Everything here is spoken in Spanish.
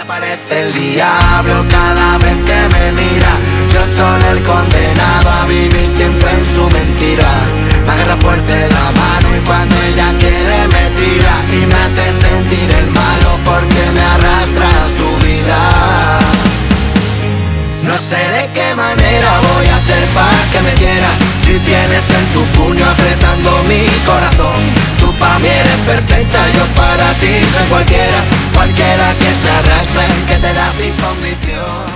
Aparece el diablo cada vez que me mira. Yo soy el condenado a vivir siempre en su mentira. Me agarra fuerte la mano y cuando ella quiere me tira. Y me hace sentir el malo porque me arrastra a su vida. No sé de qué manera voy a hacer para que me quiera. Si tienes en tu puño apretando mi corazón. Tú pa' mí eres perfecta, yo para ti soy cualquiera. Cualquiera que se arrastre, que te da sin condición.